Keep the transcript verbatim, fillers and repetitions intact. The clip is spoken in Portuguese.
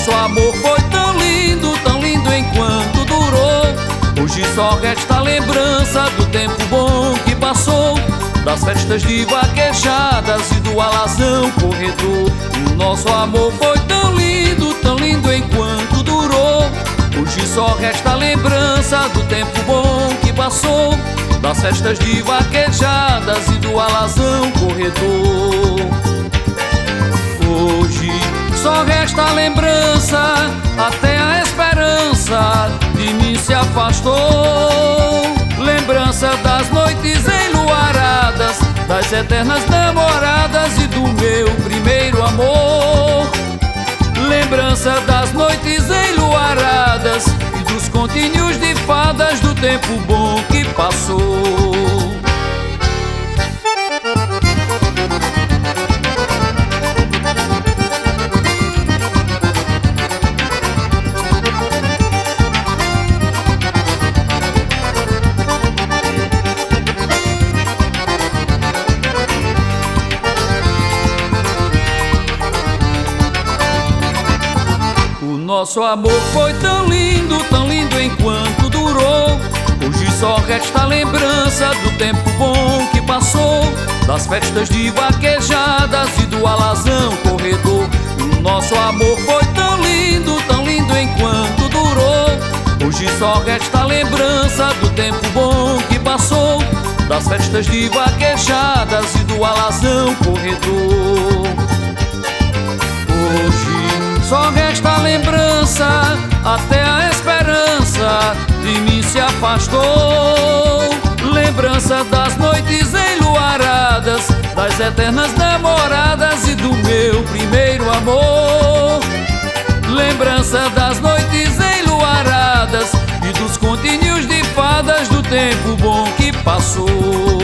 nosso amor foi tão lindo, tão lindo enquanto durou. Hoje só resta a lembrança do tempo bom que passou, das festas de vaquejadas e do alazão corredor. O nosso amor foi tão lindo, tão lindo enquanto durou. Hoje só resta a lembrança do tempo bom que passou, das festas de vaquejadas e do alazão corredor. Hoje só resta a lembrança, até a esperança de mim se afastou. Lembrança das noites enluaradas, das eternas namoradas e do meu primeiro amor. Lembrança das noites enluaradas e dos continhos de fadas do tempo bom que passou. Nosso amor foi tão lindo, tão lindo enquanto durou. Hoje só resta a lembrança do tempo bom que passou, das festas de vaquejadas e do alazão corredor. O nosso amor foi tão lindo, tão lindo enquanto durou. Hoje só resta a lembrança do tempo bom que passou, das festas de vaquejadas e do alazão corredor. Hoje só resta a lembrança, até a esperança de mim se afastou. Lembrança das noites enluaradas, das eternas namoradas e do meu primeiro amor. Lembrança das noites enluaradas e dos continhos de fadas do tempo bom que passou.